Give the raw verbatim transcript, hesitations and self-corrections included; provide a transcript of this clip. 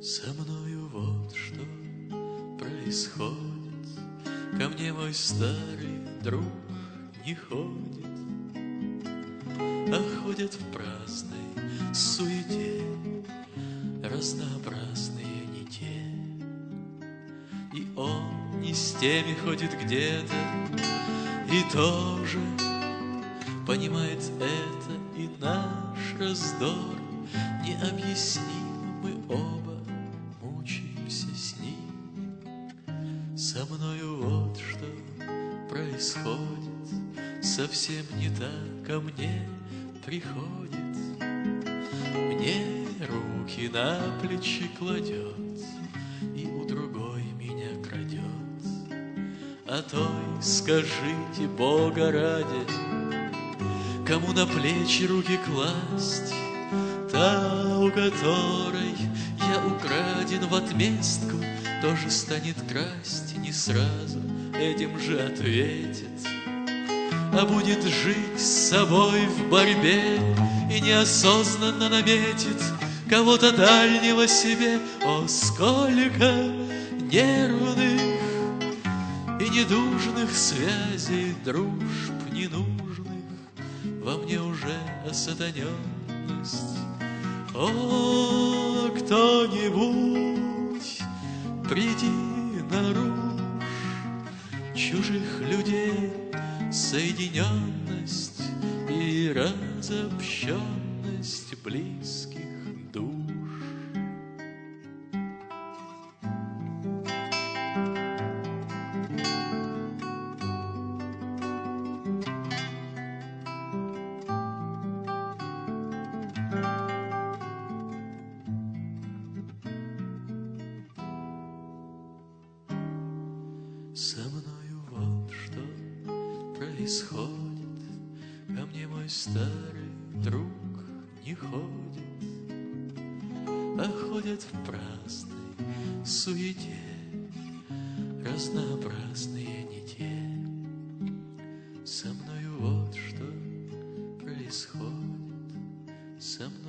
Со мною вот что происходит, ко мне мой старый друг не ходит, а ходят в праздной суете разнообразные не те. И он не с теми ходит где-то, и тоже понимает это, и наш раздор необъясним, мы оба мучаемся с ним. Со мною вот что происходит, совсем не так ко мне приходит. Мне руки на плечи кладет и у другой меня крадет. А той скажите, Бога ради, кому на плечи руки класть? Та, у которой я украден в отместку, тоже станет красть, не сразу этим же ответит, а будет жить с собой в борьбе и неосознанно наметит кого-то дальнего себе. О, сколько нервных и недужных связей, дружб ненужных во мне уже осатаненность. О, кто-нибудь, приди наружь чужих людей, соединенность и разобщенность близких душ. Со мною вот что происходит, ко мне мой старый друг не ходит, а ходят в праздной суете разнообразные не те. Со мною вот что происходит, со мной